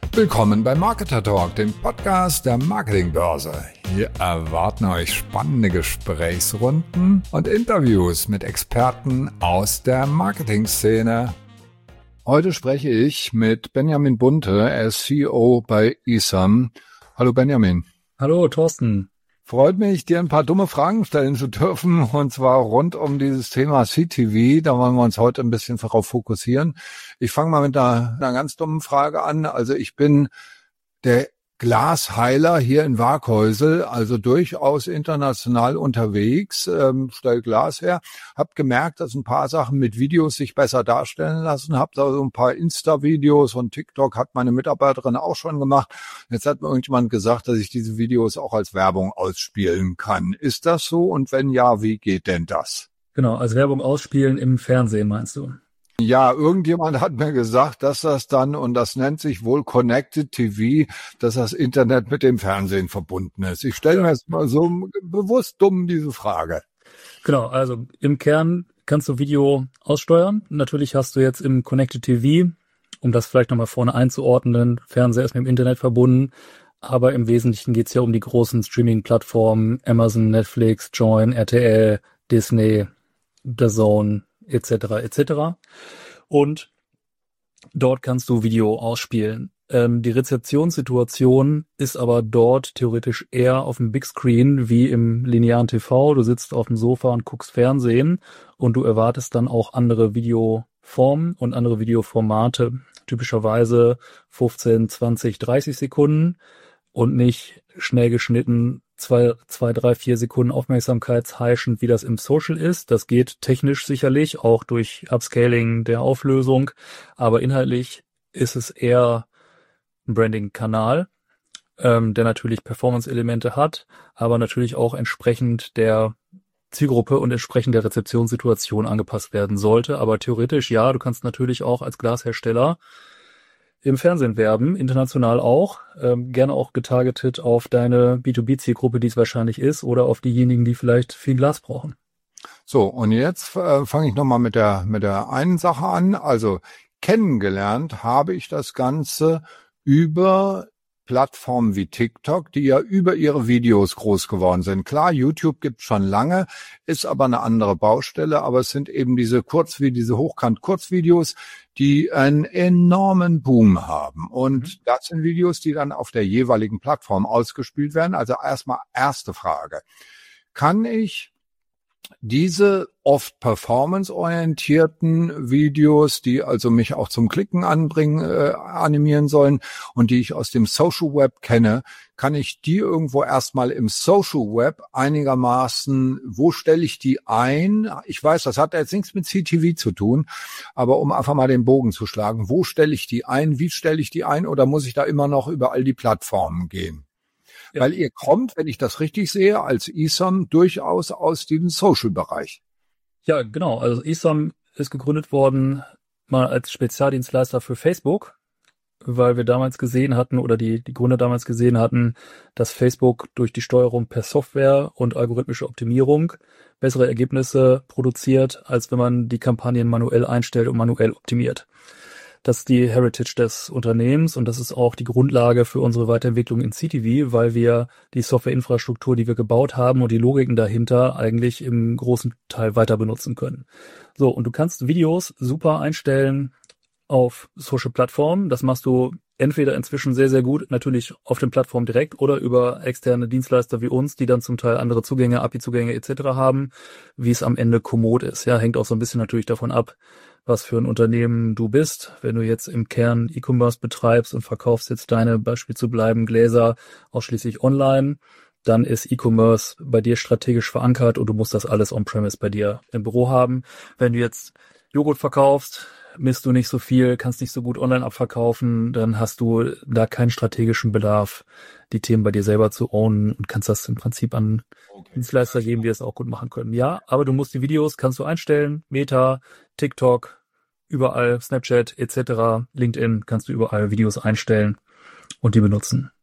Willkommen bei Marketer Talk, dem Podcast der Marketingbörse. Hier erwarten euch spannende Gesprächsrunden und Interviews mit Experten aus der Marketingszene. Heute spreche ich mit Benjamin Bunte, er ist CEO bei eSum. Hallo Benjamin. Hallo Thorsten. Freut mich, dir ein paar dumme Fragen stellen zu dürfen, und zwar rund um dieses Thema CTV. Da wollen wir uns heute ein bisschen darauf fokussieren. Ich fange mal mit einer ganz dummen Frage an. Also ich bin der Glasheiler hier in Waaghäusel, also durchaus international unterwegs, stelle Glas her, habe gemerkt, dass ein paar Sachen mit Videos sich besser darstellen lassen, habe da so ein paar Insta-Videos und TikTok hat meine Mitarbeiterin auch schon gemacht. Jetzt hat mir irgendjemand gesagt, dass ich diese Videos auch als Werbung ausspielen kann. Ist das so? Und wenn ja, wie geht denn das? Genau, als Werbung ausspielen im Fernsehen meinst du? Ja, irgendjemand hat mir gesagt, dass das dann, und das nennt sich wohl Connected TV, dass das Internet mit dem Fernsehen verbunden ist. Ich stelle mir jetzt mal so bewusst dumm diese Frage. Genau, also im Kern kannst du Video aussteuern. Natürlich hast du jetzt im Connected TV, um das vielleicht nochmal vorne einzuordnen, Fernseher ist mit dem Internet verbunden, aber im Wesentlichen geht's ja um die großen Streaming-Plattformen, Amazon, Netflix, Joyn, RTL, Disney, DAZN, etc. Und dort kannst du Video ausspielen. Die Rezeptionssituation ist aber dort theoretisch eher auf dem Big Screen wie im linearen TV. Du sitzt auf dem Sofa und guckst Fernsehen und du erwartest dann auch andere Videoformen und andere Videoformate. Typischerweise 15, 20, 30 Sekunden und nicht schnell geschnitten 2, 3, 4 Sekunden aufmerksamkeitsheischend, wie das im Social ist. Das geht technisch sicherlich, auch durch Upscaling der Auflösung, aber inhaltlich ist es eher ein Branding-Kanal, der natürlich Performance-Elemente hat, aber natürlich auch entsprechend der Zielgruppe und entsprechend der Rezeptionssituation angepasst werden sollte. Aber theoretisch, ja, du kannst natürlich auch als Glashersteller im Fernsehen werben, international auch, gerne auch getargetet auf deine B2B-Zielgruppe, die es wahrscheinlich ist, oder auf diejenigen, die vielleicht viel Glas brauchen. So, und jetzt fange ich nochmal mit der einen Sache an. Also kennengelernt habe ich das Ganze über Plattformen wie TikTok, die ja über ihre Videos groß geworden sind. Klar, YouTube gibt's schon lange, ist aber eine andere Baustelle, aber es sind eben diese Hochkant-Kurzvideos, die einen enormen Boom haben. Und das sind Videos, die dann auf der jeweiligen Plattform ausgespielt werden. Also erstmal erste Frage. Kann ich diese oft performance-orientierten Videos, die also mich auch zum Klicken animieren sollen und die ich aus dem Social Web kenne, kann ich die irgendwo erstmal im Social Web einigermaßen, wo stelle ich die ein? Ich weiß, das hat jetzt nichts mit CTV zu tun, aber um einfach mal den Bogen zu schlagen, wo stelle ich die ein? Wie stelle ich die ein? Oder muss ich da immer noch über all die Plattformen gehen? Ja. Weil ihr kommt, wenn ich das richtig sehe, als eSum durchaus aus diesem Social-Bereich. Ja, genau. Also eSum ist gegründet worden mal als Spezialdienstleister für Facebook, weil wir damals gesehen hatten oder die Gründer damals gesehen hatten, dass Facebook durch die Steuerung per Software und algorithmische Optimierung bessere Ergebnisse produziert, als wenn man die Kampagnen manuell einstellt und manuell optimiert. Das ist die Heritage des Unternehmens und das ist auch die Grundlage für unsere Weiterentwicklung in CTV, weil wir die Softwareinfrastruktur, die wir gebaut haben und die Logiken dahinter eigentlich im großen Teil weiter benutzen können. So, und du kannst Videos super einstellen auf Social-Plattformen. Das machst du entweder inzwischen sehr, sehr gut, natürlich auf den Plattformen direkt oder über externe Dienstleister wie uns, die dann zum Teil andere Zugänge, API-Zugänge etc. haben, wie es am Ende kommod ist. Ja, hängt auch so ein bisschen natürlich davon ab, was für ein Unternehmen du bist. Wenn du jetzt im Kern E-Commerce betreibst und verkaufst jetzt deine, Beispiel zu bleiben, Gläser ausschließlich online, dann ist E-Commerce bei dir strategisch verankert und du musst das alles on-premise bei dir im Büro haben. Wenn du jetzt Joghurt verkaufst, misst du nicht so viel, kannst nicht so gut online abverkaufen, dann hast du da keinen strategischen Bedarf, die Themen bei dir selber zu ownen und kannst das im Prinzip an Dienstleister geben, die es auch gut machen können. Ja, aber du musst die Videos, kannst du einstellen, Meta, TikTok, überall, Snapchat etc., LinkedIn, kannst du überall Videos einstellen und die benutzen.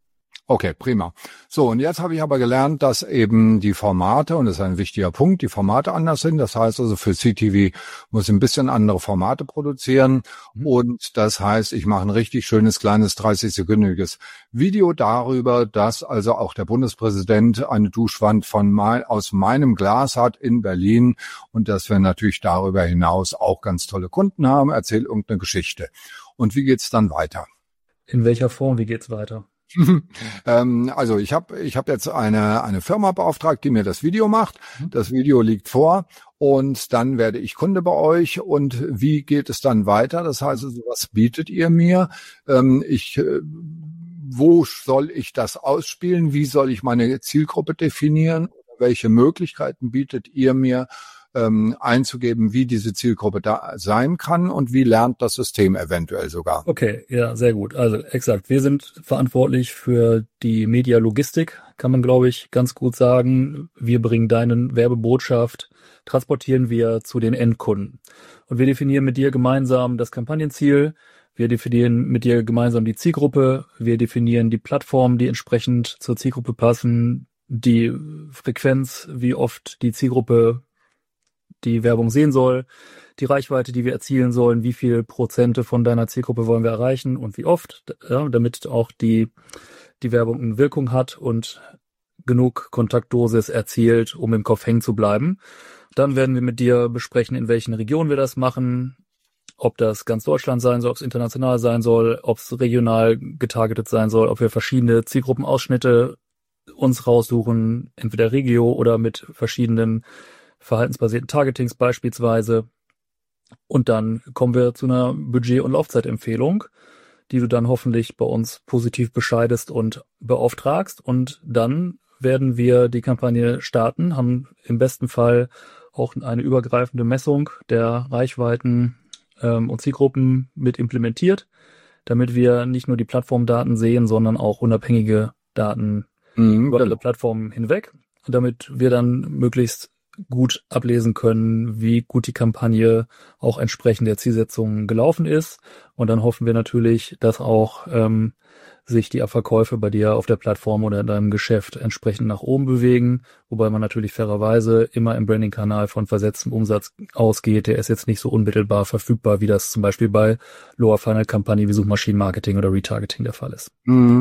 Okay, prima. So, und jetzt habe ich aber gelernt, dass eben die Formate, und das ist ein wichtiger Punkt, die Formate anders sind. Das heißt also, für CTV muss ich ein bisschen andere Formate produzieren. Und das heißt, ich mache ein richtig schönes, kleines 30-sekündiges Video darüber, dass also auch der Bundespräsident eine Duschwand aus meinem Glas hat in Berlin und dass wir natürlich darüber hinaus auch ganz tolle Kunden haben. Erzähl irgendeine Geschichte. Und wie geht's dann weiter? In welcher Form, wie geht's weiter? Also ich hab jetzt eine Firma beauftragt, die mir das Video macht. Das Video liegt vor und dann werde ich Kunde bei euch. Und wie geht es dann weiter? Das heißt, also, was bietet ihr mir? Wo soll ich das ausspielen? Wie soll ich meine Zielgruppe definieren? Welche Möglichkeiten bietet ihr mir, einzugeben, wie diese Zielgruppe da sein kann und wie lernt das System eventuell sogar? Okay, ja, sehr gut. Also exakt, wir sind verantwortlich für die Medialogistik, kann man glaube ich ganz gut sagen. Wir bringen deine Werbebotschaft, transportieren wir zu den Endkunden. Und wir definieren mit dir gemeinsam das Kampagnenziel, wir definieren mit dir gemeinsam die Zielgruppe, wir definieren die Plattformen, die entsprechend zur Zielgruppe passen, die Frequenz, wie oft die Zielgruppe die Werbung sehen soll, die Reichweite, die wir erzielen sollen, wie viel Prozente von deiner Zielgruppe wollen wir erreichen und wie oft, ja, damit auch die Werbung eine Wirkung hat und genug Kontaktdosis erzielt, um im Kopf hängen zu bleiben. Dann werden wir mit dir besprechen, in welchen Regionen wir das machen, ob das ganz Deutschland sein soll, ob es international sein soll, ob es regional getargetet sein soll, ob wir verschiedene Zielgruppenausschnitte uns raussuchen, entweder Regio oder mit verschiedenen verhaltensbasierten Targetings beispielsweise. Und dann kommen wir zu einer Budget- und Laufzeitempfehlung, die du dann hoffentlich bei uns positiv bescheidest und beauftragst. Und dann werden wir die Kampagne starten, haben im besten Fall auch eine übergreifende Messung der Reichweiten und Zielgruppen mit implementiert, damit wir nicht nur die Plattformdaten sehen, sondern auch unabhängige Daten über alle Plattformen hinweg, damit wir dann möglichst gut ablesen können, wie gut die Kampagne auch entsprechend der Zielsetzung gelaufen ist. Und dann hoffen wir natürlich, dass auch sich die Verkäufe bei dir auf der Plattform oder in deinem Geschäft entsprechend nach oben bewegen, wobei man natürlich fairerweise immer im Branding-Kanal von versetztem Umsatz ausgeht. Der ist jetzt nicht so unmittelbar verfügbar, wie das zum Beispiel bei Lower-Funnel-Kampagnen wie Suchmaschinenmarketing oder Retargeting der Fall ist.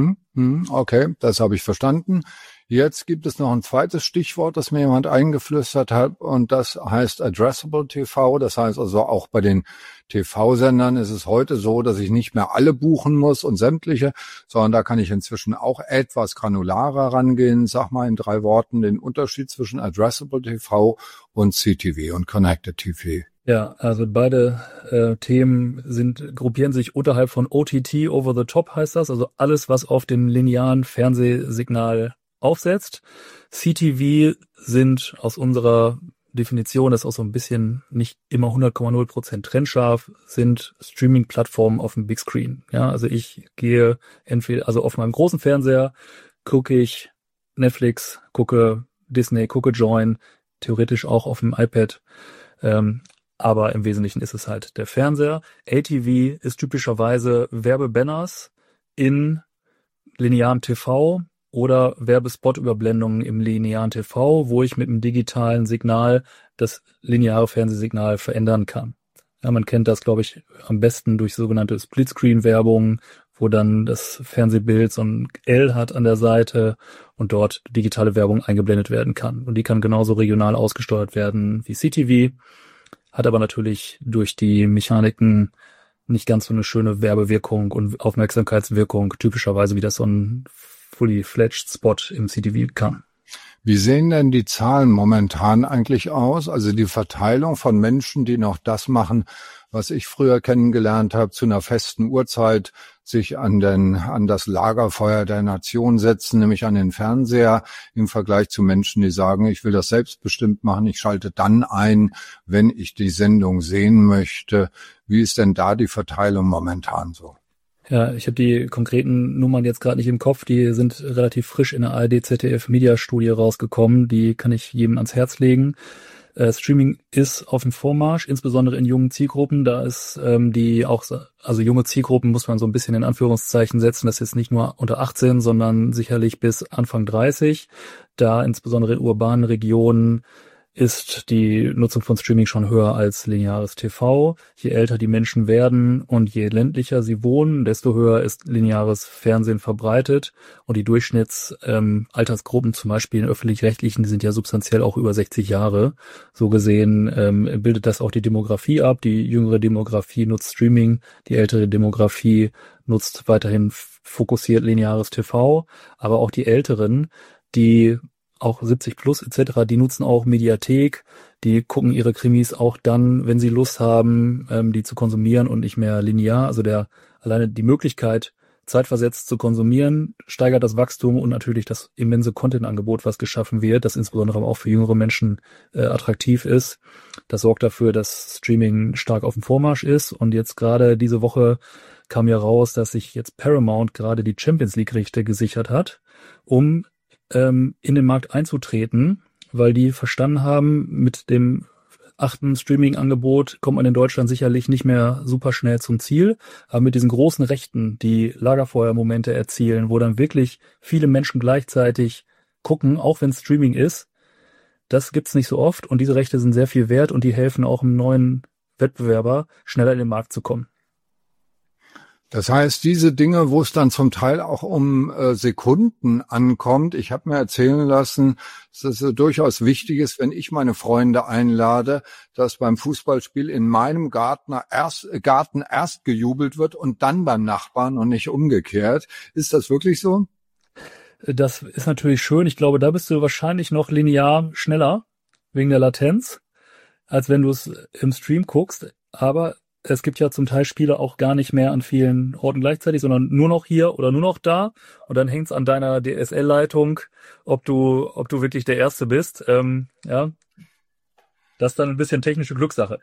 Okay, das habe ich verstanden. Jetzt gibt es noch ein zweites Stichwort, das mir jemand eingeflüstert hat, und das heißt Addressable TV. Das heißt also, auch bei den TV-Sendern ist es heute so, dass ich nicht mehr alle buchen muss und sämtliche, sondern da kann ich inzwischen auch etwas granularer rangehen. Sag mal in 3 Worten den Unterschied zwischen Addressable TV und CTV und Connected TV. Ja, also beide Themen gruppieren sich unterhalb von OTT, Over the Top heißt das, also alles, was auf dem linearen Fernsehsignal aufsetzt. CTV sind aus unserer Definition, das ist auch so ein bisschen nicht immer 100,0% trennscharf, sind Streaming-Plattformen auf dem Big Screen. Ja, also ich gehe entweder, also auf meinem großen Fernseher gucke ich Netflix, gucke Disney, gucke Join, theoretisch auch auf dem iPad, aber im Wesentlichen ist es halt der Fernseher. ATV ist typischerweise Werbebanners in linearen TV oder Werbespot-Überblendungen im linearen TV, wo ich mit einem digitalen Signal das lineare Fernsehsignal verändern kann. Ja, man kennt das, glaube ich, am besten durch sogenannte Splitscreen-Werbung, wo dann das Fernsehbild so ein L hat an der Seite und dort digitale Werbung eingeblendet werden kann. Und die kann genauso regional ausgesteuert werden wie CTV, hat aber natürlich durch die Mechaniken nicht ganz so eine schöne Werbewirkung und Aufmerksamkeitswirkung, typischerweise wie das so ein fully-fledged Spot im CTV kann. Wie sehen denn die Zahlen momentan eigentlich aus? Also die Verteilung von Menschen, die noch das machen, was ich früher kennengelernt habe, zu einer festen Uhrzeit sich an das Lagerfeuer der Nation setzen, nämlich an den Fernseher, im Vergleich zu Menschen, die sagen, ich will das selbstbestimmt machen, ich schalte dann ein, wenn ich die Sendung sehen möchte. Wie ist denn da die Verteilung momentan so? Ja, ich habe die konkreten Nummern jetzt gerade nicht im Kopf, die sind relativ frisch in der ARD-ZDF-Media-Studie rausgekommen, die kann ich jedem ans Herz legen. Streaming ist auf dem Vormarsch, insbesondere in jungen Zielgruppen. Da ist also junge Zielgruppen muss man so ein bisschen in Anführungszeichen setzen. Das ist jetzt nicht nur unter 18, sondern sicherlich bis Anfang 30. Da insbesondere in urbanen Regionen ist die Nutzung von Streaming schon höher als lineares TV. Je älter die Menschen werden und je ländlicher sie wohnen, desto höher ist lineares Fernsehen verbreitet. Und die Durchschnittsaltersgruppen, zum Beispiel in öffentlich-rechtlichen, die sind ja substanziell auch über 60 Jahre. So gesehen bildet das auch die Demografie ab. Die jüngere Demografie nutzt Streaming, die ältere Demografie nutzt weiterhin fokussiert lineares TV. Aber auch die Älteren, die auch 70 plus etc., die nutzen auch Mediathek, die gucken ihre Krimis auch dann, wenn sie Lust haben, die zu konsumieren und nicht mehr linear. Also alleine die Möglichkeit, zeitversetzt zu konsumieren, steigert das Wachstum und natürlich das immense Content-Angebot, was geschaffen wird, das insbesondere auch für jüngere Menschen attraktiv ist. Das sorgt dafür, dass Streaming stark auf dem Vormarsch ist. Und jetzt gerade diese Woche kam ja raus, dass sich jetzt Paramount gerade die Champions League-Rechte gesichert hat, um in den Markt einzutreten, weil die verstanden haben, mit dem 8. Streaming-Angebot kommt man in Deutschland sicherlich nicht mehr super schnell zum Ziel, aber mit diesen großen Rechten, die Lagerfeuermomente erzielen, wo dann wirklich viele Menschen gleichzeitig gucken, auch wenn Streaming ist, das gibt's nicht so oft und diese Rechte sind sehr viel wert und die helfen auch einem neuen Wettbewerber schneller in den Markt zu kommen. Das heißt, diese Dinge, wo es dann zum Teil auch um Sekunden ankommt, ich habe mir erzählen lassen, dass es durchaus wichtig ist, wenn ich meine Freunde einlade, dass beim Fußballspiel in meinem Garten erst gejubelt wird und dann beim Nachbarn und nicht umgekehrt. Ist das wirklich so? Das ist natürlich schön. Ich glaube, da bist du wahrscheinlich noch linear schneller wegen der Latenz, als wenn du es im Stream guckst. Aber es gibt ja zum Teil Spiele auch gar nicht mehr an vielen Orten gleichzeitig, sondern nur noch hier oder nur noch da. Und dann hängt es an deiner DSL-Leitung, ob du wirklich der Erste bist. Ja, das ist dann ein bisschen technische Glückssache.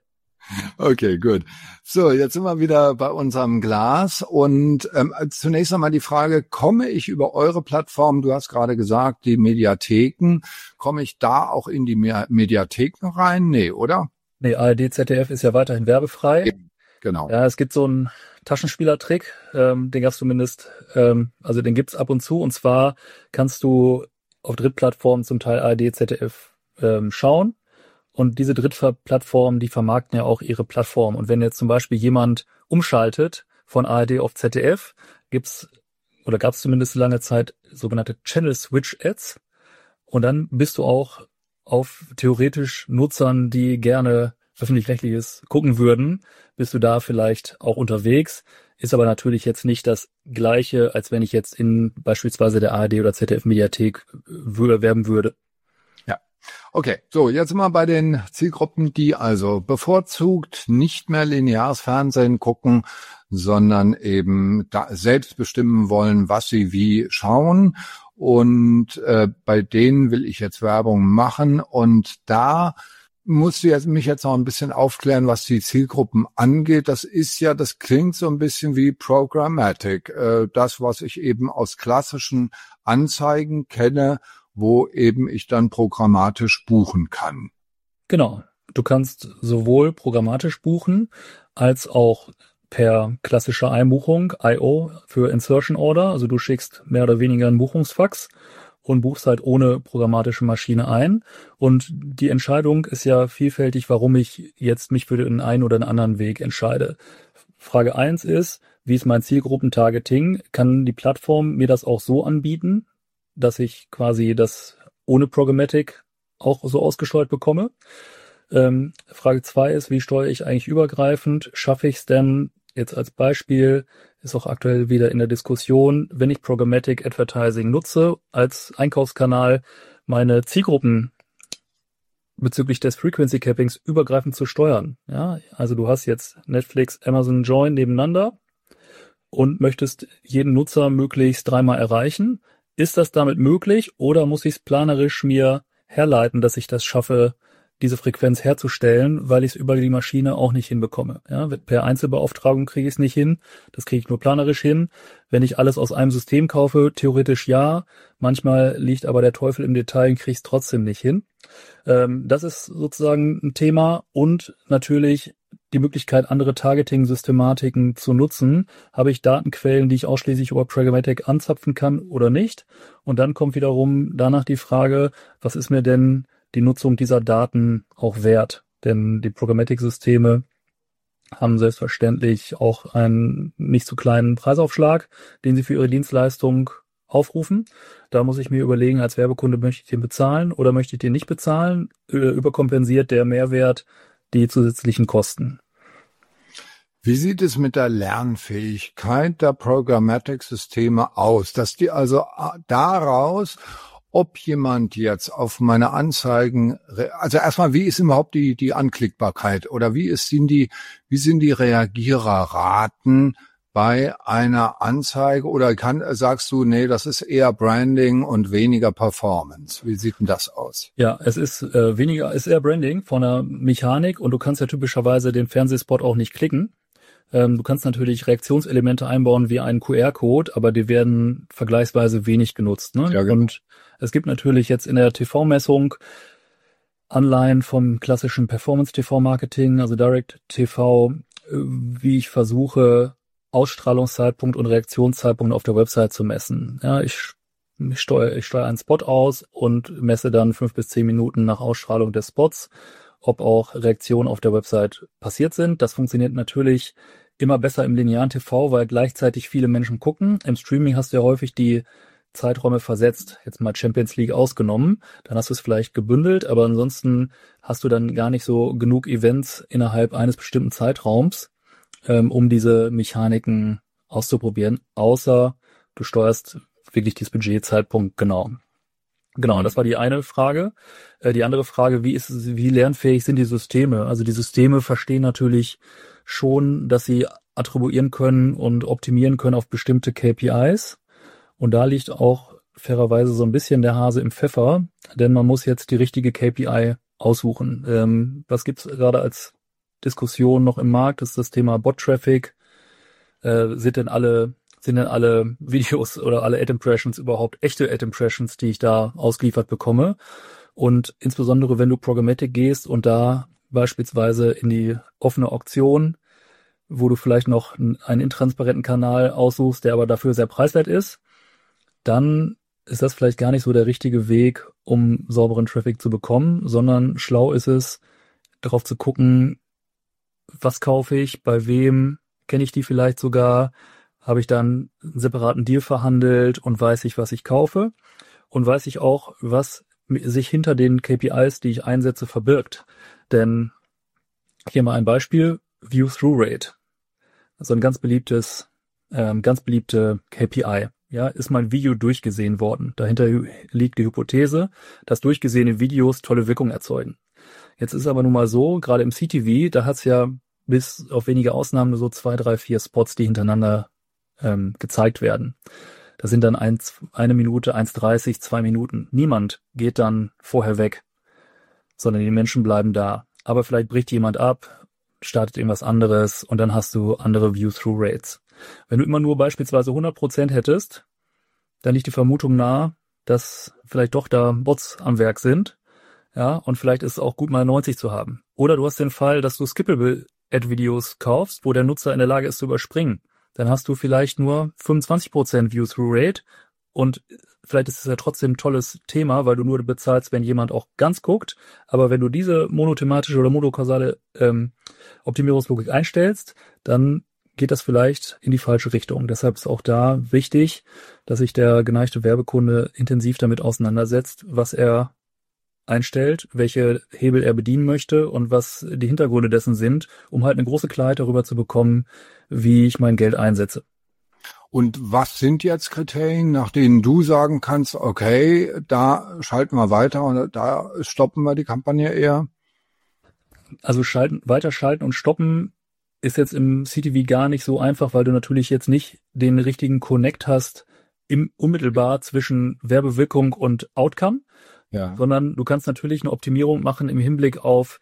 Okay, gut. So, jetzt sind wir wieder bei unserem Glas und zunächst einmal die Frage, komme ich über eure Plattform, du hast gerade gesagt, die Mediatheken, komme ich da auch in die Mediatheken rein? Nee, oder? Nee, ARD, ZDF ist ja weiterhin werbefrei. Genau. Ja, es gibt so einen Taschenspielertrick, den gab's zumindest, also den gibt's ab und zu. Und zwar kannst du auf Drittplattformen zum Teil ARD, ZDF schauen. Und diese Drittplattformen, die vermarkten ja auch ihre Plattform. Und wenn jetzt zum Beispiel jemand umschaltet von ARD auf ZDF, gab's zumindest lange Zeit sogenannte Channel Switch Ads. Und dann bist du auch auf theoretisch Nutzern, die gerne öffentlich-rechtliches gucken würden, bist du da vielleicht auch unterwegs. Ist aber natürlich jetzt nicht das Gleiche, als wenn ich jetzt in beispielsweise der ARD oder ZDF-Mediathek werben würde. Ja, okay. So, jetzt sind wir bei den Zielgruppen, die also bevorzugt nicht mehr lineares Fernsehen gucken, sondern eben da selbst bestimmen wollen, was sie wie schauen. Und bei denen will ich jetzt Werbung machen. Und da musst du mich jetzt noch ein bisschen aufklären, was die Zielgruppen angeht. Das klingt so ein bisschen wie Programmatic. Das, was ich eben aus klassischen Anzeigen kenne, wo eben ich dann programmatisch buchen kann. Genau. Du kannst sowohl programmatisch buchen, als auch per klassischer Einbuchung, IO für Insertion Order. Also du schickst mehr oder weniger einen Buchungsfax und buchst halt ohne programmatische Maschine ein. Und die Entscheidung ist ja vielfältig, warum ich jetzt mich für den einen oder den anderen Weg entscheide. Frage 1 ist, wie ist mein Zielgruppentargeting? Kann die Plattform mir das auch so anbieten, dass ich quasi das ohne Programmatic auch so ausgesteuert bekomme? Frage 2 ist, wie steuere ich eigentlich übergreifend? Schaffe ich es denn, jetzt als Beispiel, ist auch aktuell wieder in der Diskussion, wenn ich Programmatic Advertising nutze als Einkaufskanal, meine Zielgruppen bezüglich des Frequency Cappings übergreifend zu steuern. Ja, also du hast jetzt Netflix, Amazon, Join nebeneinander und möchtest jeden Nutzer möglichst 3-mal erreichen. Ist das damit möglich oder muss ich es planerisch mir herleiten, dass ich das schaffe, diese Frequenz herzustellen, weil ich es über die Maschine auch nicht hinbekomme. Ja, per Einzelbeauftragung kriege ich es nicht hin, das kriege ich nur planerisch hin. Wenn ich alles aus einem System kaufe, theoretisch ja, manchmal liegt aber der Teufel im Detail und kriege ich es trotzdem nicht hin. Das ist sozusagen ein Thema und natürlich die Möglichkeit, andere Targeting-Systematiken zu nutzen. Habe ich Datenquellen, die ich ausschließlich über Programmatic anzapfen kann oder nicht? Und dann kommt wiederum danach die Frage, was ist mir denn die Nutzung dieser Daten auch wert? Denn die Programmatic-Systeme haben selbstverständlich auch einen nicht zu kleinen Preisaufschlag, den sie für ihre Dienstleistung aufrufen. Da muss ich mir überlegen, als Werbekunde, möchte ich den bezahlen oder möchte ich den nicht bezahlen? Überkompensiert der Mehrwert die zusätzlichen Kosten? Wie sieht es mit der Lernfähigkeit der Programmatic-Systeme aus? Dass die also daraus, ob jemand jetzt auf meine Anzeigen, also erstmal, wie ist überhaupt die Anklickbarkeit oder wie sind die Reagiererraten bei einer Anzeige oder sagst du, nee, das ist eher Branding und weniger Performance? Wie sieht denn das aus? Ja, es ist ist eher Branding von der Mechanik und du kannst ja typischerweise den Fernsehspot auch nicht klicken. Du kannst natürlich Reaktionselemente einbauen wie einen QR-Code, aber die werden vergleichsweise wenig genutzt. Ne? Ja, genau. Und es gibt natürlich jetzt in der TV-Messung Anleihen vom klassischen Performance-TV-Marketing, also Direct-TV, wie ich versuche, Ausstrahlungszeitpunkt und Reaktionszeitpunkt auf der Website zu messen. Ja, ich steuere einen Spot aus und messe dann 5 bis 10 Minuten nach Ausstrahlung des Spots, ob auch Reaktionen auf der Website passiert sind. Das funktioniert natürlich immer besser im linearen TV, weil gleichzeitig viele Menschen gucken. Im Streaming hast du ja häufig die Zeiträume versetzt, jetzt mal Champions League ausgenommen. Dann hast du es vielleicht gebündelt, aber ansonsten hast du dann gar nicht so genug Events innerhalb eines bestimmten Zeitraums, um diese Mechaniken auszuprobieren, außer du steuerst wirklich dieses Budgetzeitpunkt genau. Genau, das war die eine Frage. Die andere Frage, wie lernfähig sind die Systeme? Also die Systeme verstehen natürlich schon, dass sie attribuieren können und optimieren können auf bestimmte KPIs. Und da liegt auch fairerweise so ein bisschen der Hase im Pfeffer, denn man muss jetzt die richtige KPI aussuchen. Was gibt's gerade als Diskussion noch im Markt? Das ist das Thema Bot-Traffic. Sind denn alle Videos oder alle Ad-Impressions überhaupt echte Ad-Impressions, die ich da ausgeliefert bekomme? Und insbesondere, wenn du Programmatic gehst und da beispielsweise in die offene Auktion, wo du vielleicht noch einen intransparenten Kanal aussuchst, der aber dafür sehr preiswert ist, dann ist das vielleicht gar nicht so der richtige Weg, um sauberen Traffic zu bekommen, sondern schlau ist es, darauf zu gucken, was kaufe ich, bei wem, kenne ich die vielleicht sogar, habe ich dann einen separaten Deal verhandelt und weiß ich, was ich kaufe und weiß ich auch, was sich hinter den KPIs, die ich einsetze, verbirgt. Denn hier mal ein Beispiel, View-Through-Rate. Also ein ganz beliebte KPI. Ja, ist mein Video durchgesehen worden? Dahinter liegt die Hypothese, dass durchgesehene Videos tolle Wirkung erzeugen. Jetzt ist aber nun mal so, gerade im CTV, da hat's ja bis auf wenige Ausnahmen nur so 2, 3, 4 Spots, die hintereinander gezeigt werden. Das sind dann 1 Minute, 1,30, 2 Minuten. Niemand geht dann vorher weg, sondern die Menschen bleiben da. Aber vielleicht bricht jemand ab, startet irgendwas anderes und dann hast du andere View-Through-Rates. Wenn du immer nur beispielsweise 100% hättest, dann liegt die Vermutung nahe, dass vielleicht doch da Bots am Werk sind. Ja, und vielleicht ist es auch gut, mal 90 zu haben. Oder du hast den Fall, dass du skippable Ad-Videos kaufst, wo der Nutzer in der Lage ist zu überspringen. Dann hast du vielleicht nur 25% View-Through-Rate und vielleicht ist es ja trotzdem ein tolles Thema, weil du nur bezahlst, wenn jemand auch ganz guckt. Aber wenn du diese monothematische oder monokausale Optimierungslogik einstellst, dann geht das vielleicht in die falsche Richtung. Deshalb ist auch da wichtig, dass sich der geneigte Werbekunde intensiv damit auseinandersetzt, was er einstellt, welche Hebel er bedienen möchte und was die Hintergründe dessen sind, um halt eine große Klarheit darüber zu bekommen, wie ich mein Geld einsetze. Und was sind jetzt Kriterien, nach denen du sagen kannst, okay, da schalten wir weiter und da stoppen wir die Kampagne eher? Also weiterschalten und stoppen ist jetzt im CTV gar nicht so einfach, weil du natürlich jetzt nicht den richtigen Connect hast unmittelbar zwischen Werbewirkung und Outcome. Ja. sondern du kannst natürlich eine Optimierung machen im Hinblick auf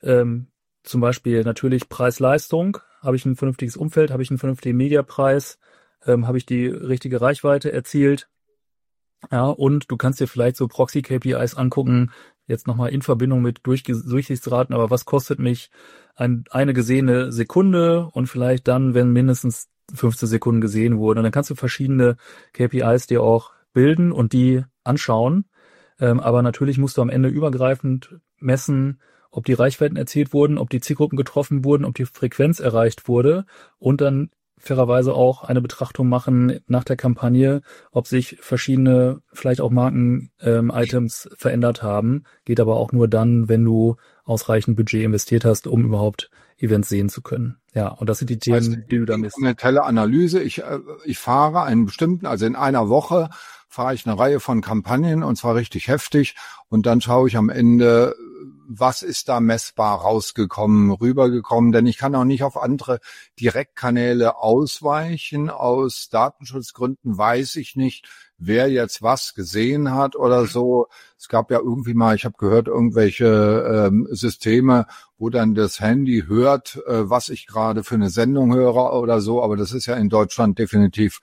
zum Beispiel natürlich Preis-Leistung. Habe ich ein vernünftiges Umfeld, habe ich einen vernünftigen Mediapreis, habe ich die richtige Reichweite erzielt. Ja, und du kannst dir vielleicht so Proxy-KPIs angucken, jetzt nochmal in Verbindung mit Durchsichtsraten, aber was kostet mich eine gesehene Sekunde und vielleicht dann, wenn mindestens 15 Sekunden gesehen wurden. Und dann kannst du verschiedene KPIs dir auch bilden und die anschauen. Aber natürlich musst du am Ende übergreifend messen, ob die Reichweiten erzielt wurden, ob die Zielgruppen getroffen wurden, ob die Frequenz erreicht wurde und dann fairerweise auch eine Betrachtung machen nach der Kampagne, ob sich verschiedene, vielleicht auch Marken-Items verändert haben. Geht aber auch nur dann, wenn du ausreichend Budget investiert hast, um überhaupt Events sehen zu können. Ja, und das sind die Themen, die du da misst. Eine Teleanalyse. Ich fahre einen bestimmten, also in einer Woche fahre ich eine Reihe von Kampagnen und zwar richtig heftig und dann schaue ich am Ende, was ist da messbar rausgekommen, rübergekommen, denn ich kann auch nicht auf andere Direktkanäle ausweichen. Aus Datenschutzgründen weiß ich nicht, wer jetzt was gesehen hat oder so. Es gab ja irgendwie mal, ich habe gehört, irgendwelche Systeme, wo dann das Handy hört, was ich gerade für eine Sendung höre oder so, aber das ist ja in Deutschland definitiv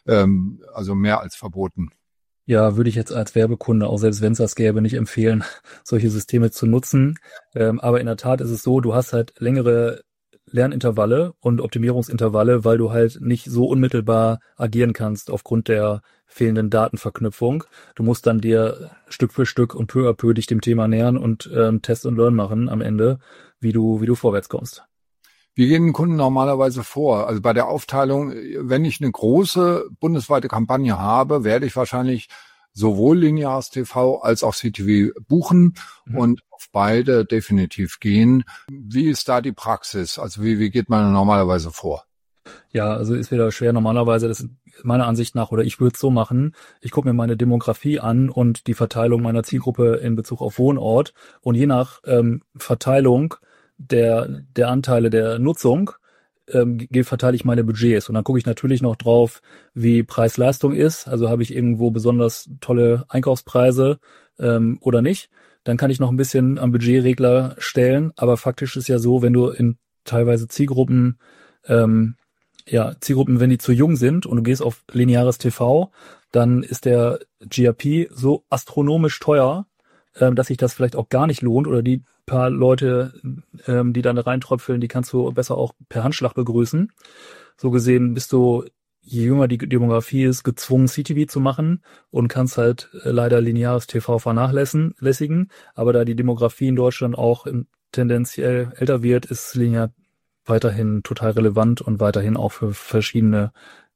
also mehr als verboten. Ja, würde ich jetzt als Werbekunde, auch selbst wenn es das gäbe, nicht empfehlen, solche Systeme zu nutzen. Aber in der Tat ist es so, du hast halt längere Lernintervalle und Optimierungsintervalle, weil du halt nicht so unmittelbar agieren kannst aufgrund der fehlenden Datenverknüpfung. Du musst dann dir Stück für Stück und peu à peu dich dem Thema nähern und Test und Learn machen am Ende, wie du vorwärts kommst. Wie gehen Kunden normalerweise vor? Also bei der Aufteilung, wenn ich eine große bundesweite Kampagne habe, werde ich wahrscheinlich sowohl lineares TV als auch CTV buchen und auf beide definitiv gehen. Wie ist da die Praxis? Also wie geht man normalerweise vor? Ja, also ist wieder schwer. Normalerweise, das ist meiner Ansicht nach, oder ich würde es so machen, ich gucke mir meine Demografie an und die Verteilung meiner Zielgruppe in Bezug auf Wohnort und je nach Verteilung der Anteile der Nutzung verteile ich meine Budgets. Und dann gucke ich natürlich noch drauf, wie Preis-Leistung ist. Also habe ich irgendwo besonders tolle Einkaufspreise oder nicht. Dann kann ich noch ein bisschen am Budgetregler stellen. Aber faktisch ist ja so, wenn du in teilweise Zielgruppen, wenn die zu jung sind und du gehst auf lineares TV, dann ist der GRP so astronomisch teuer, dass sich das vielleicht auch gar nicht lohnt oder die paar Leute, die dann da reintröpfeln, die kannst du besser auch per Handschlag begrüßen. So gesehen bist du, je jünger die Demografie ist, gezwungen CTV zu machen und kannst halt leider lineares TV vernachlässigen. Aber da die Demografie in Deutschland auch tendenziell älter wird, ist linear weiterhin total relevant und weiterhin auch für verschiedene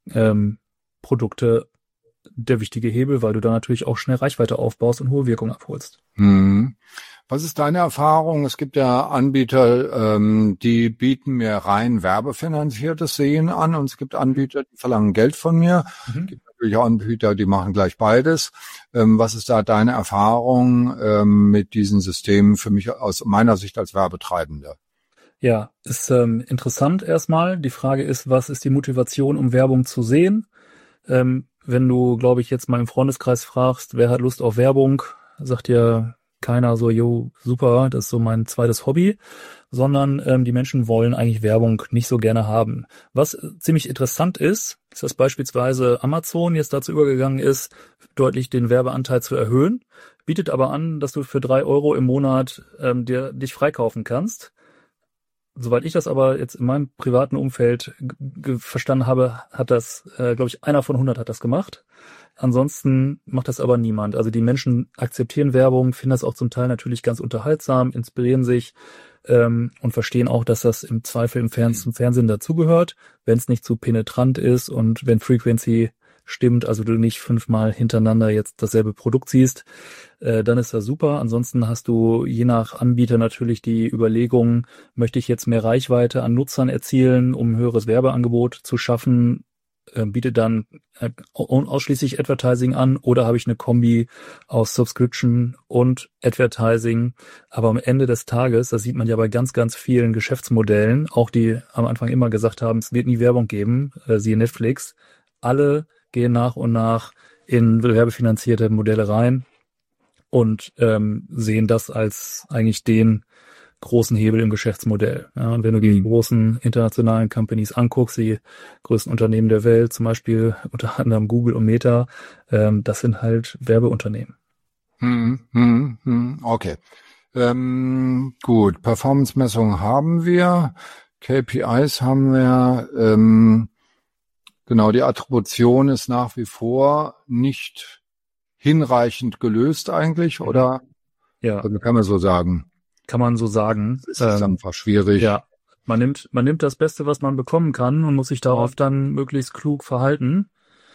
Produkte der wichtige Hebel, weil du da natürlich auch schnell Reichweite aufbaust und hohe Wirkung abholst. Was ist deine Erfahrung? Es gibt ja Anbieter, die bieten mir rein werbefinanziertes Sehen an und es gibt Anbieter, die verlangen Geld von mir. Es gibt natürlich auch Anbieter, die machen gleich beides. Was ist da deine Erfahrung mit diesen Systemen für mich aus meiner Sicht als Werbetreibender? Ja, ist interessant erstmal. Die Frage ist, was ist die Motivation, um Werbung zu sehen? Wenn du, glaube ich, jetzt mal im Freundeskreis fragst, wer hat Lust auf Werbung, sagt dir keiner so, jo, super, das ist so mein zweites Hobby, sondern die Menschen wollen eigentlich Werbung nicht so gerne haben. Was ziemlich interessant ist, dass beispielsweise Amazon jetzt dazu übergegangen ist, deutlich den Werbeanteil zu erhöhen, bietet aber an, dass du für 3 Euro im Monat dich freikaufen kannst. Soweit ich das aber jetzt in meinem privaten Umfeld verstanden habe, hat das, glaube ich, einer von 100 hat das gemacht. Ansonsten macht das aber niemand. Also die Menschen akzeptieren Werbung, finden das auch zum Teil natürlich ganz unterhaltsam, inspirieren sich und verstehen auch, dass das im Zweifel zum Fernsehen dazugehört, wenn es nicht zu penetrant ist und wenn Frequency stimmt, also du nicht 5-mal hintereinander jetzt dasselbe Produkt siehst, dann ist das super. Ansonsten hast du je nach Anbieter natürlich die Überlegung, möchte ich jetzt mehr Reichweite an Nutzern erzielen, um ein höheres Werbeangebot zu schaffen, biete dann ausschließlich Advertising an oder habe ich eine Kombi aus Subscription und Advertising. Aber am Ende des Tages, das sieht man ja bei ganz, ganz vielen Geschäftsmodellen, auch die am Anfang immer gesagt haben, es wird nie Werbung geben, siehe Netflix, alle gehen nach und nach in werbefinanzierte Modelle rein und sehen das als eigentlich den großen Hebel im Geschäftsmodell. Ja, und wenn du die großen internationalen Companies anguckst, die größten Unternehmen der Welt, zum Beispiel unter anderem Google und Meta, das sind halt Werbeunternehmen. Okay. Gut, Performance-Messung haben wir, KPIs haben wir, genau, die Attribution ist nach wie vor nicht hinreichend gelöst eigentlich, oder? Ja. Also kann man so sagen. Kann man so sagen. Es ist einfach schwierig. Ja, man nimmt das Beste, was man bekommen kann und muss sich darauf dann möglichst klug verhalten.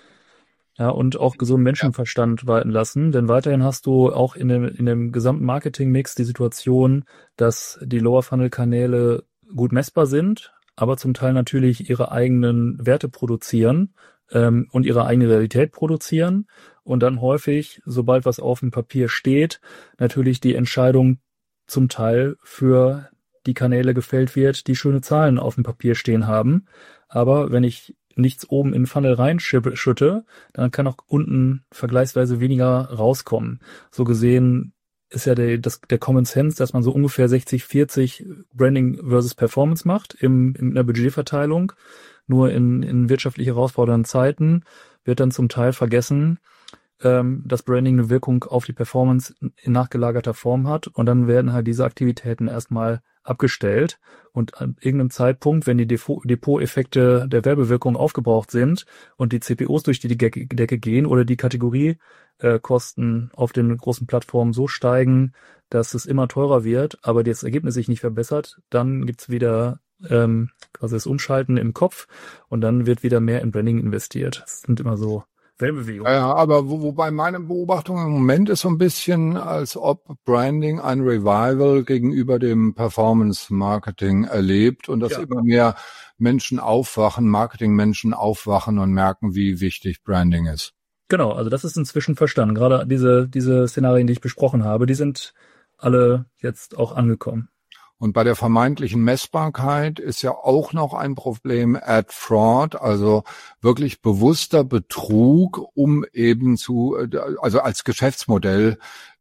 Ja, und auch gesunden Menschenverstand walten lassen, denn weiterhin hast du auch in dem gesamten Marketingmix die Situation, dass die Lower-Funnel-Kanäle gut messbar sind, aber zum Teil natürlich ihre eigenen Werte produzieren und ihre eigene Realität produzieren und dann häufig, sobald was auf dem Papier steht, natürlich die Entscheidung zum Teil für die Kanäle gefällt wird, die schöne Zahlen auf dem Papier stehen haben. Aber wenn ich nichts oben in den Funnel reinschütte, dann kann auch unten vergleichsweise weniger rauskommen. So gesehen ist ja der Common Sense, dass man so ungefähr 60-40 Branding versus Performance macht in der Budgetverteilung. Nur in wirtschaftlich herausfordernden Zeiten wird dann zum Teil vergessen, dass Branding eine Wirkung auf die Performance in nachgelagerter Form hat und dann werden halt diese Aktivitäten erstmal abgestellt und an irgendeinem Zeitpunkt, wenn die Depot-Effekte der Werbewirkung aufgebraucht sind und die CPOs durch die Decke gehen oder die Kategoriekosten auf den großen Plattformen so steigen, dass es immer teurer wird, aber das Ergebnis sich nicht verbessert, dann gibt's wieder quasi das Umschalten im Kopf und dann wird wieder mehr in Branding investiert. Das sind immer so Wellenbewegung. Ja, aber wobei meine Beobachtung im Moment ist so ein bisschen, als ob Branding ein Revival gegenüber dem Performance-Marketing erlebt und dass immer mehr Menschen aufwachen, Marketing-Menschen aufwachen und merken, wie wichtig Branding ist. Genau, also das ist inzwischen verstanden. Gerade diese Szenarien, die ich besprochen habe, die sind alle jetzt auch angekommen. Und bei der vermeintlichen Messbarkeit ist ja auch noch ein Problem Ad Fraud, also wirklich bewusster Betrug, um eben also als Geschäftsmodell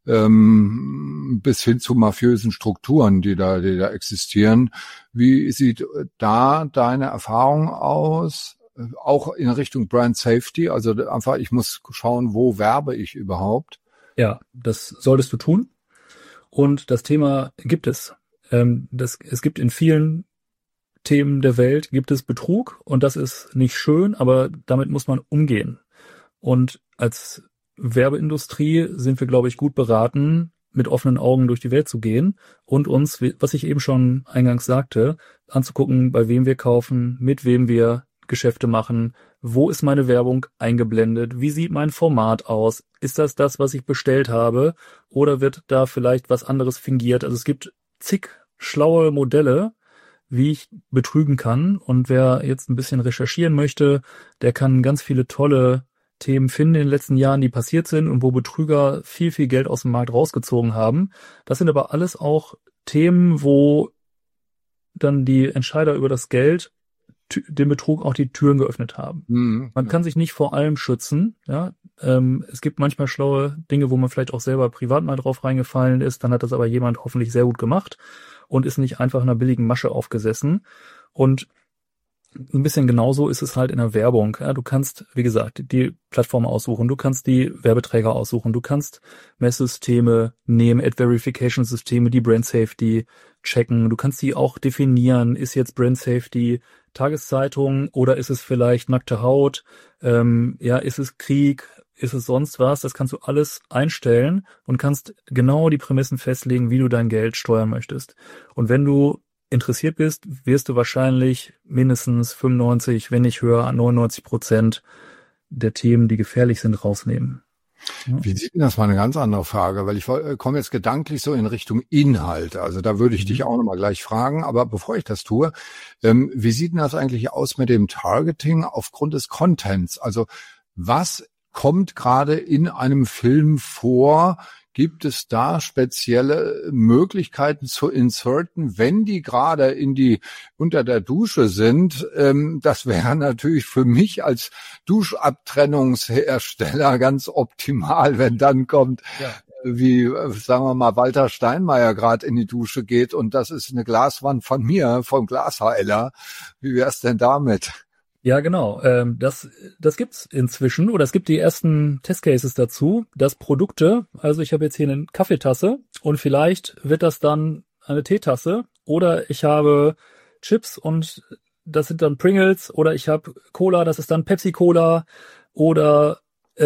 bis hin zu mafiösen Strukturen, die da existieren. Wie sieht da deine Erfahrung aus? Auch in Richtung Brand Safety, also einfach, ich muss schauen, wo werbe ich überhaupt? Ja, das solltest du tun. Und das Thema gibt es. Es gibt in vielen Themen der Welt gibt es Betrug und das ist nicht schön, aber damit muss man umgehen. Und als Werbeindustrie sind wir, glaube ich, gut beraten, mit offenen Augen durch die Welt zu gehen und uns, was ich eben schon eingangs sagte, anzugucken, bei wem wir kaufen, mit wem wir Geschäfte machen, wo ist meine Werbung eingeblendet, wie sieht mein Format aus, ist das, was ich bestellt habe oder wird da vielleicht was anderes fingiert? Also es gibt zig schlaue Modelle, wie ich betrügen kann. Und wer jetzt ein bisschen recherchieren möchte, der kann ganz viele tolle Themen finden in den letzten Jahren, die passiert sind und wo Betrüger viel, viel Geld aus dem Markt rausgezogen haben. Das sind aber alles auch Themen, wo dann die Entscheider über das Geld dem Betrug auch die Türen geöffnet haben. Man kann sich nicht vor allem schützen. Ja, es gibt manchmal schlaue Dinge, wo man vielleicht auch selber privat mal drauf reingefallen ist. Dann hat das aber jemand hoffentlich sehr gut gemacht und ist nicht einfach in einer billigen Masche aufgesessen. Und ein bisschen genauso ist es halt in der Werbung. Ja, du kannst, wie gesagt, die Plattform aussuchen, du kannst die Werbeträger aussuchen, du kannst Messsysteme nehmen, Ad-Verification-Systeme, die Brand Safety checken, du kannst die auch definieren, ist jetzt Brand Safety Tageszeitung oder ist es vielleicht nackte Haut, ist es Krieg, ist es sonst was, das kannst du alles einstellen und kannst genau die Prämissen festlegen, wie du dein Geld steuern möchtest. Und wenn du interessiert bist, wirst du wahrscheinlich mindestens 95, wenn nicht höher, 99% der Themen, die gefährlich sind, rausnehmen. Ja. Wie sieht denn das? Mal eine ganz andere Frage, weil ich komme jetzt gedanklich so in Richtung Inhalt. Also da würde ich dich auch nochmal gleich fragen. Aber bevor ich das tue, wie sieht denn das eigentlich aus mit dem Targeting aufgrund des Contents? Also was kommt gerade in einem Film vor? Gibt es da spezielle Möglichkeiten zu inserten, wenn die gerade unter der Dusche sind? Das wäre natürlich für mich als Duschabtrennungshersteller ganz optimal, wenn dann kommt. sagen wir mal, Walter Steinmeier gerade in die Dusche geht und das ist eine Glaswand von mir, vom Glasheiler. Wie wär's denn damit? Ja, genau. Das gibt's inzwischen, oder es gibt die ersten Testcases dazu, dass Produkte, also ich habe jetzt hier eine Kaffeetasse und vielleicht wird das dann eine Teetasse, oder ich habe Chips und das sind dann Pringles, oder ich habe Cola, das ist dann Pepsi-Cola, oder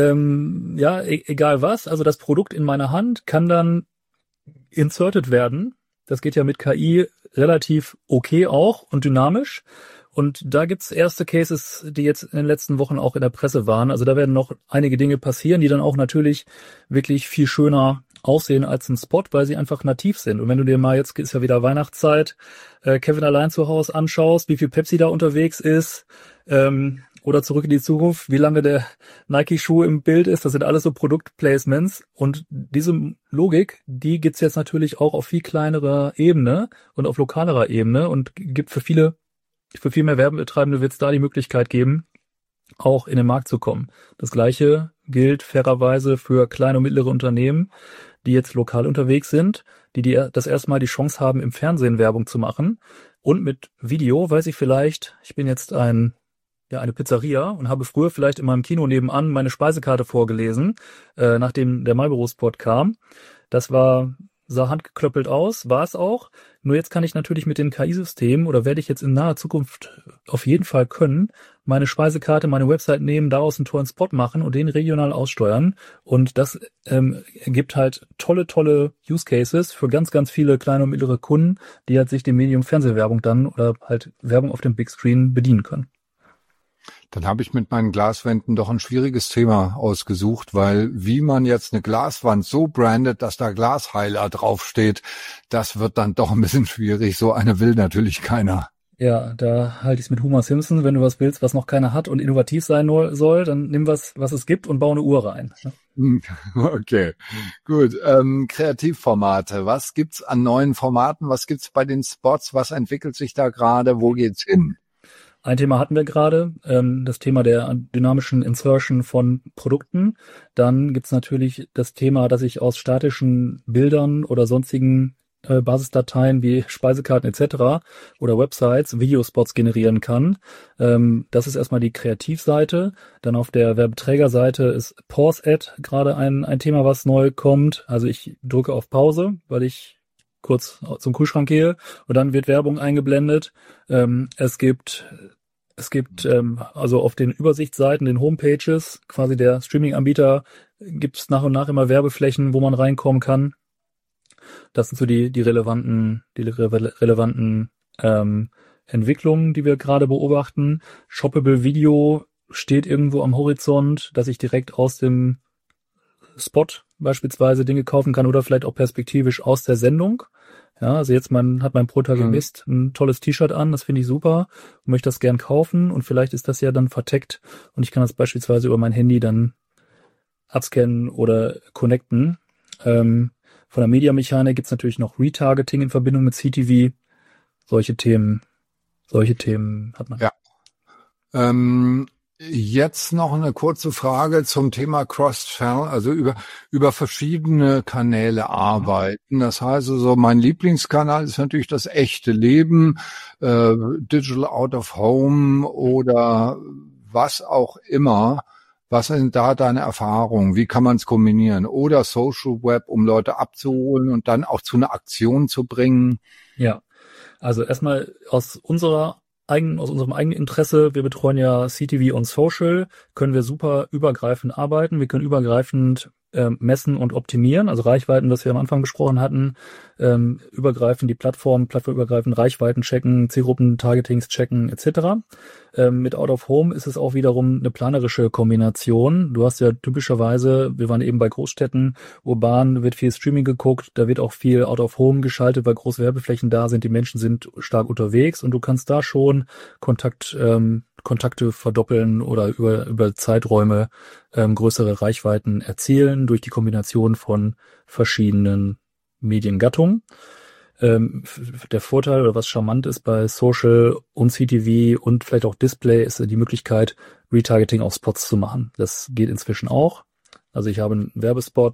egal was. Also das Produkt in meiner Hand kann dann inserted werden. Das geht ja mit KI relativ okay auch und dynamisch. Und da gibt's erste Cases, die jetzt in den letzten Wochen auch in der Presse waren. Also da werden noch einige Dinge passieren, die dann auch natürlich wirklich viel schöner aussehen als ein Spot, weil sie einfach nativ sind. Und wenn du dir mal, jetzt ist ja wieder Weihnachtszeit, Kevin allein zu Hause anschaust, wie viel Pepsi da unterwegs ist, oder Zurück in die Zukunft, wie lange der Nike-Schuh im Bild ist, das sind alles so Produktplacements. Und diese Logik, die gibt's jetzt natürlich auch auf viel kleinerer Ebene und auf lokalerer Ebene und gibt für viel mehr Werbetreibende wird es da die Möglichkeit geben, auch in den Markt zu kommen. Das Gleiche gilt fairerweise für kleine und mittlere Unternehmen, die jetzt lokal unterwegs sind, die das erstmal die Chance haben, im Fernsehen Werbung zu machen. Und mit Video weiß ich vielleicht, ich bin jetzt eine Pizzeria und habe früher vielleicht in meinem Kino nebenan meine Speisekarte vorgelesen, nachdem der Marlboro-Spot kam. Sah handgeklöppelt aus, war es auch. Nur jetzt kann ich natürlich mit den KI-Systemen, oder werde ich jetzt in naher Zukunft auf jeden Fall können, meine Speisekarte, meine Website nehmen, daraus einen tollen Spot machen und den regional aussteuern. Und das gibt halt tolle Use Cases für ganz, ganz viele kleine und mittlere Kunden, die halt sich dem Medium Fernsehwerbung dann oder halt Werbung auf dem Big Screen bedienen können. Dann habe ich mit meinen Glaswänden doch ein schwieriges Thema ausgesucht, weil wie man jetzt eine Glaswand so brandet, dass da Glasheiler draufsteht, das wird dann doch ein bisschen schwierig. So eine will natürlich keiner. Ja, da halte ich es mit Homer Simpson. Wenn du was willst, was noch keiner hat und innovativ sein soll, dann nimm was es gibt und bau eine Uhr rein. Okay, gut. Kreativformate. Was gibt's an neuen Formaten? Was gibt's bei den Spots? Was entwickelt sich da gerade? Wo geht's hin? Ein Thema hatten wir gerade, das Thema der dynamischen Insertion von Produkten. Dann gibt's natürlich das Thema, dass ich aus statischen Bildern oder sonstigen Basisdateien wie Speisekarten etc. oder Websites Videospots generieren kann. Das ist erstmal die Kreativseite. Dann auf der Werbeträgerseite ist Pause Ad gerade ein Thema, was neu kommt. Also ich drücke auf Pause, weil ich kurz zum Kühlschrank gehe und dann wird Werbung eingeblendet. Es gibt also auf den Übersichtsseiten, den Homepages, quasi der Streaming-Anbieter, gibt es nach und nach immer Werbeflächen, wo man reinkommen kann. Das sind so die relevanten Entwicklungen, die wir gerade beobachten. Shoppable Video steht irgendwo am Horizont, dass ich direkt aus dem Spot beispielsweise Dinge kaufen kann oder vielleicht auch perspektivisch aus der Sendung. Ja, also jetzt hat mein Protagonist ein tolles T-Shirt an, das finde ich super und möchte das gern kaufen und vielleicht ist das ja dann verteckt und ich kann das beispielsweise über mein Handy dann abscannen oder connecten. Von der Mediamechanik gibt's natürlich noch Retargeting in Verbindung mit CTV. Solche Themen hat man. Ja. Jetzt noch eine kurze Frage zum Thema Cross-Channel, also über verschiedene Kanäle arbeiten. Das heißt also, mein Lieblingskanal ist natürlich das echte Leben, Digital Out of Home oder was auch immer. Was sind da deine Erfahrungen? Wie kann man es kombinieren? Oder Social Web, um Leute abzuholen und dann auch zu einer Aktion zu bringen? Ja, also erstmal aus unserem eigenen Interesse, wir betreuen ja CTV und Social, können wir super übergreifend arbeiten. Wir können übergreifend messen und optimieren, also Reichweiten, was wir am Anfang besprochen hatten, übergreifend die plattformübergreifend Reichweiten checken, Zielgruppen-Targetings checken etc. Mit Out of Home ist es auch wiederum eine planerische Kombination. Du hast ja typischerweise, wir waren eben bei Großstädten, urban wird viel Streaming geguckt, da wird auch viel Out of Home geschaltet, weil große Werbeflächen da sind, die Menschen sind stark unterwegs und du kannst da schon Kontakte verdoppeln oder über Zeiträume größere Reichweiten erzielen durch die Kombination von verschiedenen Mediengattungen. Der Vorteil oder was charmant ist bei Social und CTV und vielleicht auch Display ist die Möglichkeit, Retargeting auf Spots zu machen. Das geht inzwischen auch. Also ich habe einen Werbespot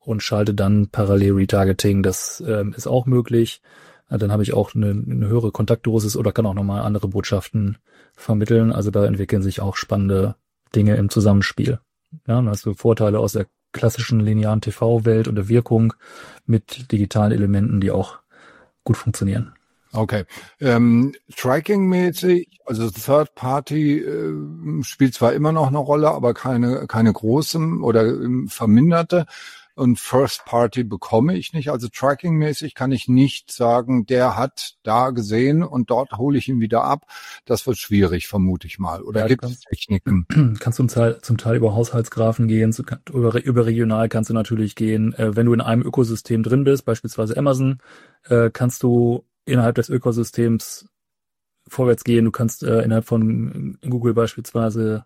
und schalte dann parallel Retargeting. Das ist auch möglich. Dann habe ich auch eine höhere Kontaktdosis oder kann auch nochmal andere Botschaften vermitteln. Also da entwickeln sich auch spannende Dinge im Zusammenspiel. Ja, dann hast du Vorteile aus der klassischen linearen TV-Welt und der Wirkung mit digitalen Elementen, die auch gut funktionieren. Okay. Tracking-mäßig, also Third Party spielt zwar immer noch eine Rolle, aber keine große oder verminderte. Und First Party bekomme ich nicht. Also Tracking-mäßig kann ich nicht sagen, der hat da gesehen und dort hole ich ihn wieder ab. Das wird schwierig, vermute ich mal. Oder Ja, gibt es Techniken? Kannst du zum Teil über Haushaltsgraphen gehen, überregional kannst du natürlich gehen. Wenn du in einem Ökosystem drin bist, beispielsweise Amazon, kannst du innerhalb des Ökosystems vorwärts gehen. Du kannst innerhalb von Google beispielsweise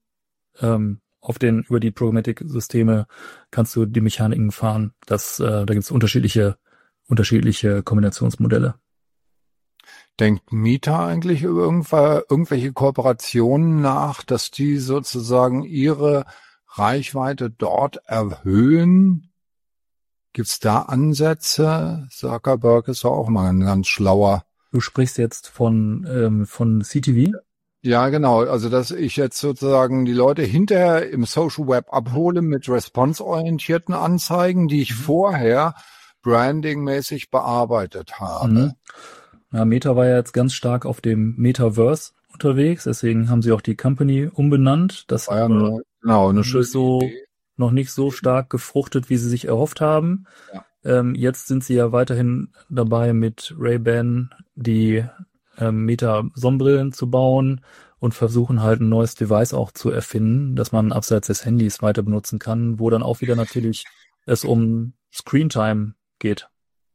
über die Programmatic-Systeme kannst du die Mechaniken fahren. Da gibt es unterschiedliche Kombinationsmodelle. Denkt Meta eigentlich über irgendwelche Kooperationen nach, dass die sozusagen ihre Reichweite dort erhöhen? Gibt's da Ansätze? Zuckerberg ist auch mal ein ganz schlauer. Du sprichst jetzt von CTV? Ja, genau. Also, dass ich jetzt sozusagen die Leute hinterher im Social Web abhole mit response-orientierten Anzeigen, die ich vorher brandingmäßig bearbeitet habe. Mhm. Ja, Meta war ja jetzt ganz stark auf dem Metaverse unterwegs, deswegen haben sie auch die Company umbenannt. Das war ja eine schöne Idee. Noch nicht so stark gefruchtet, wie sie sich erhofft haben. Ja. Jetzt sind sie ja weiterhin dabei, mit Ray-Ban die Meta-Sonnenbrillen zu bauen und versuchen halt ein neues Device auch zu erfinden, das man abseits des Handys weiter benutzen kann, wo dann auch wieder natürlich es um Screentime geht.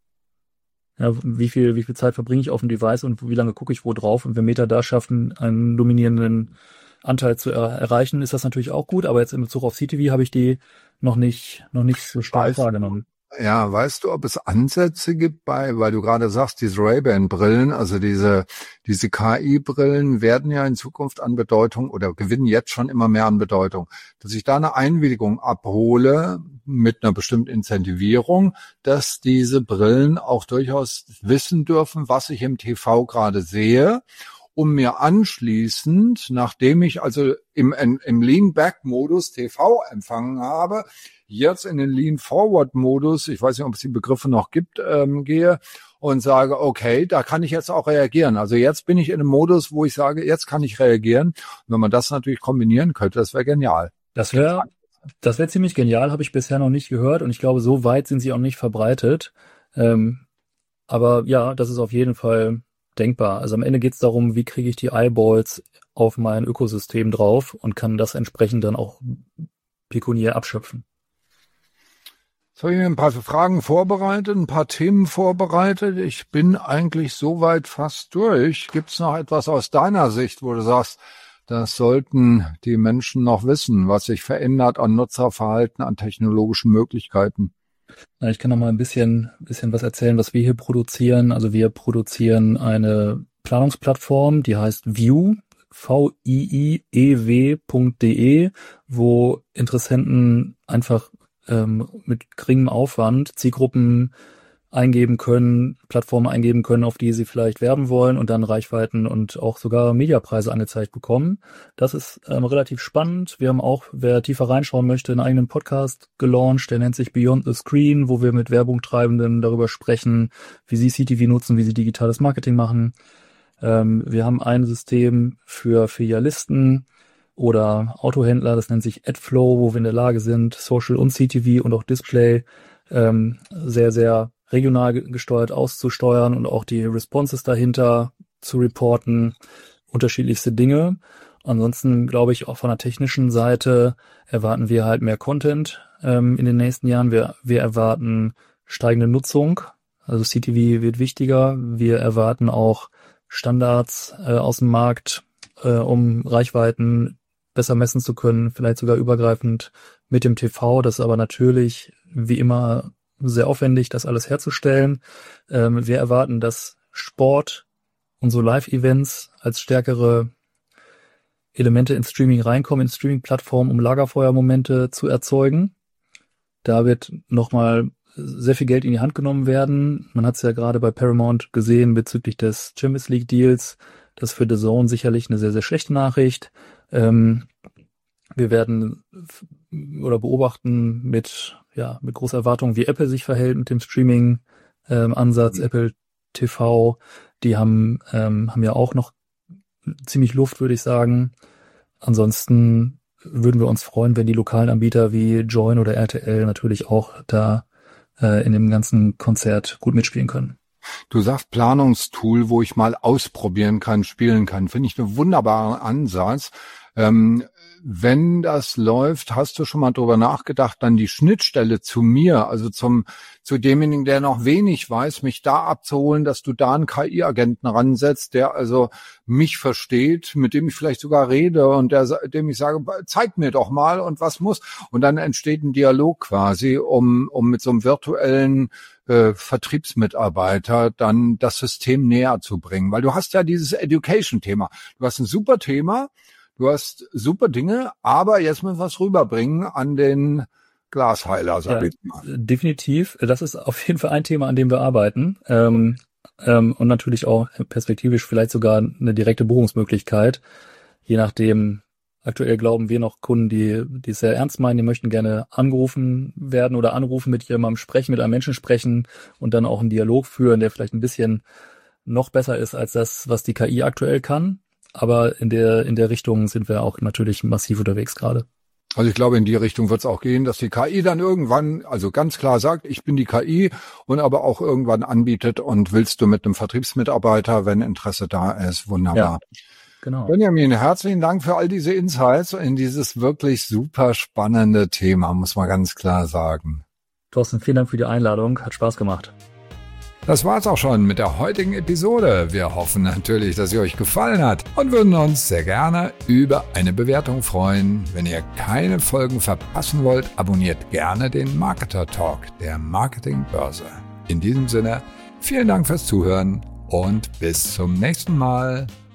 Ja, wie viel Zeit verbringe ich auf dem Device und wie lange gucke ich wo drauf? Und wenn Meta da schafft, einen dominierenden Anteil zu erreichen, ist das natürlich auch gut, aber jetzt in Bezug auf CTV habe ich die noch nicht so stark wahrgenommen. Ja, weißt du, ob es Ansätze gibt weil du gerade sagst, diese Ray-Ban-Brillen, also diese KI-Brillen werden ja in Zukunft an Bedeutung oder gewinnen jetzt schon immer mehr an Bedeutung, dass ich da eine Einwilligung abhole mit einer bestimmten Incentivierung, dass diese Brillen auch durchaus wissen dürfen, was ich im TV gerade sehe, um mir anschließend, nachdem ich also im Lean-Back-Modus TV empfangen habe, jetzt in den Lean-Forward-Modus, ich weiß nicht, ob es die Begriffe noch gibt, gehe und sage, okay, da kann ich jetzt auch reagieren. Also jetzt bin ich in einem Modus, wo ich sage, jetzt kann ich reagieren. Und wenn man das natürlich kombinieren könnte, das wäre genial. Das wäre ziemlich genial, habe ich bisher noch nicht gehört und ich glaube, so weit sind sie auch nicht verbreitet. Aber ja, das ist auf jeden Fall denkbar. Also am Ende geht es darum, wie kriege ich die Eyeballs auf mein Ökosystem drauf und kann das entsprechend dann auch pekuniär abschöpfen. Jetzt habe ich mir ein paar Fragen vorbereitet, ein paar Themen vorbereitet. Ich bin eigentlich soweit fast durch. Gibt es noch etwas aus deiner Sicht, wo du sagst, das sollten die Menschen noch wissen, was sich verändert an Nutzerverhalten, an technologischen Möglichkeiten? Na, ich kann noch mal ein bisschen was erzählen, was wir hier produzieren. Also wir produzieren eine Planungsplattform, die heißt View, viiew.de, wo Interessenten einfach mit geringem Aufwand Zielgruppen eingeben können, Plattformen eingeben können, auf die sie vielleicht werben wollen und dann Reichweiten und auch sogar Mediapreise angezeigt bekommen. Das ist relativ spannend. Wir haben auch, wer tiefer reinschauen möchte, einen eigenen Podcast gelauncht, der nennt sich Beyond the Screen, wo wir mit Werbungtreibenden darüber sprechen, wie sie CTV nutzen, wie sie digitales Marketing machen. Wir haben ein System für Filialisten oder Autohändler, das nennt sich AdFlow, wo wir in der Lage sind, Social und CTV und auch Display sehr, sehr regional gesteuert auszusteuern und auch die Responses dahinter zu reporten, unterschiedlichste Dinge. Ansonsten glaube ich, auch von der technischen Seite erwarten wir halt mehr Content in den nächsten Jahren. Wir erwarten steigende Nutzung, also CTV wird wichtiger. Wir erwarten auch Standards aus dem Markt, um Reichweiten besser messen zu können, vielleicht sogar übergreifend mit dem TV. Das ist aber natürlich wie immer sehr aufwendig, das alles herzustellen. Wir erwarten, dass Sport und so Live-Events als stärkere Elemente ins Streaming reinkommen, in Streaming-Plattformen, um Lagerfeuermomente zu erzeugen. Da wird nochmal sehr viel Geld in die Hand genommen werden. Man hat es ja gerade bei Paramount gesehen bezüglich des Champions League Deals. Das ist für The Zone sicherlich eine sehr, sehr schlechte Nachricht. Wir werden oder beobachten mit großer Erwartung, wie Apple sich verhält mit dem Streaming-Ansatz, Apple TV. Die haben ja auch noch ziemlich Luft, würde ich sagen. Ansonsten würden wir uns freuen, wenn die lokalen Anbieter wie Joyn oder RTL natürlich auch da in dem ganzen Konzert gut mitspielen können. Du sagst Planungstool, wo ich mal ausprobieren kann, spielen kann. Finde ich einen wunderbaren Ansatz. Wenn das läuft, hast du schon mal drüber nachgedacht, dann die Schnittstelle zu mir, also zu demjenigen, der noch wenig weiß, mich da abzuholen, dass du da einen KI-Agenten ransetzt, der also mich versteht, mit dem ich vielleicht sogar rede und dem ich sage, zeig mir doch mal und was muss. Und dann entsteht ein Dialog quasi, um mit so einem virtuellen Vertriebsmitarbeiter dann das System näher zu bringen. Weil du hast ja dieses Education-Thema. Du hast ein super Thema, du hast super Dinge, aber jetzt müssen wir es rüberbringen an den Glasheiler, sag ich mal. Definitiv. Das ist auf jeden Fall ein Thema, an dem wir arbeiten. Und natürlich auch perspektivisch vielleicht sogar eine direkte Buchungsmöglichkeit. Je nachdem, aktuell glauben wir noch Kunden, die es sehr ernst meinen, die möchten gerne angerufen werden oder anrufen, mit jemandem sprechen, mit einem Menschen sprechen und dann auch einen Dialog führen, der vielleicht ein bisschen noch besser ist als das, was die KI aktuell kann. Aber in der Richtung sind wir auch natürlich massiv unterwegs gerade. Also ich glaube, in die Richtung wird es auch gehen, dass die KI dann irgendwann, also ganz klar sagt, ich bin die KI und aber auch irgendwann anbietet und willst du mit einem Vertriebsmitarbeiter, wenn Interesse da ist, wunderbar. Ja, genau. Benjamin, herzlichen Dank für all diese Insights in dieses wirklich super spannende Thema, muss man ganz klar sagen. Thorsten, vielen Dank für die Einladung, hat Spaß gemacht. Das war's auch schon mit der heutigen Episode. Wir hoffen natürlich, dass sie euch gefallen hat und würden uns sehr gerne über eine Bewertung freuen. Wenn ihr keine Folgen verpassen wollt, abonniert gerne den Marketer Talk der Marketingbörse. In diesem Sinne, vielen Dank fürs Zuhören und bis zum nächsten Mal.